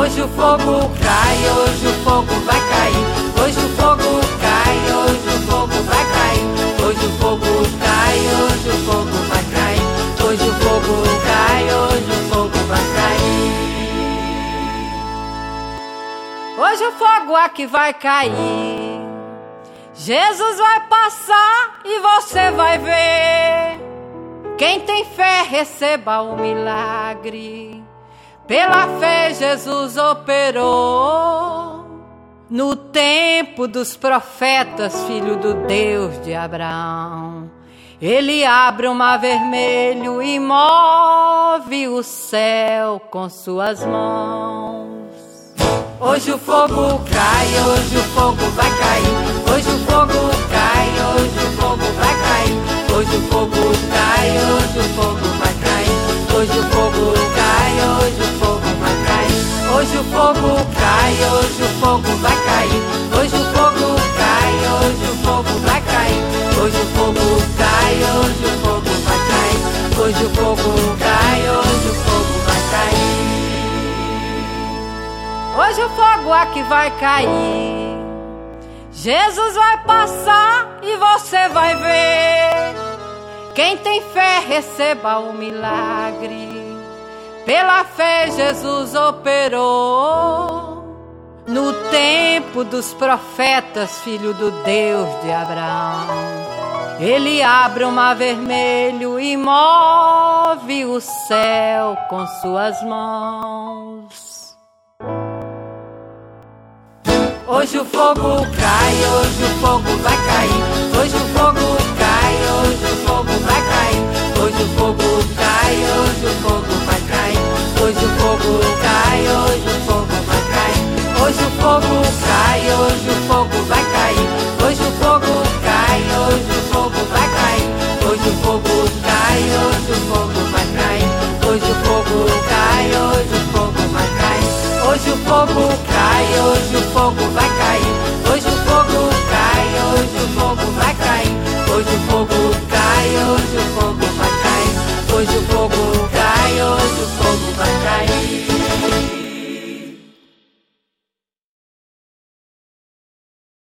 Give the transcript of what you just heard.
Hoje o fogo cai, hoje o fogo vai cair. Hoje o fogo cai, hoje o fogo vai cair. Hoje o fogo cai, hoje o fogo vai cair. Hoje o fogo cai, hoje o fogo vai cair. Hoje o fogo aqui vai cair. Jesus vai passar e você vai ver. Quem tem fé receba o milagre. Pela fé Jesus operou. No tempo dos profetas, filho do Deus de Abraão, ele abre o mar vermelho e move o céu com suas mãos. Hoje o fogo cai, hoje o fogo vai cair. Hoje o fogo cai, hoje o fogo vai cair. Hoje o fogo cai, hoje o fogo vai cair. Hoje o fogo cai, hoje o fogo vai cair. Hoje o fogo cai, hoje o fogo vai cair. Hoje o fogo cai, hoje o fogo vai cair. Hoje o fogo cai, hoje o fogo vai cair. Hoje o fogo cai, hoje o fogo vai cair. Hoje o fogo aqui vai cair. Jesus vai passar e você vai ver. Quem tem fé receba o milagre. Pela fé Jesus operou. No tempo dos profetas, filho do Deus de Abraão, ele abre o mar vermelho e move o céu com suas mãos. Hoje o fogo cai, hoje o fogo vai cair. Hoje o fogo cai, hoje o fogo vai cair. Hoje o fogo cai, hoje o fogo vai cair. Hoje o fogo cai, hoje o fogo vai cair. Hoje o fogo cai, hoje o fogo vai cair. Hoje o fogo cai, hoje o fogo vai cair. Hoje o fogo cai, hoje o fogo vai cair. Hoje o fogo cai, hoje o fogo vai cair. Hoje o fogo cai, hoje o fogo vai cair.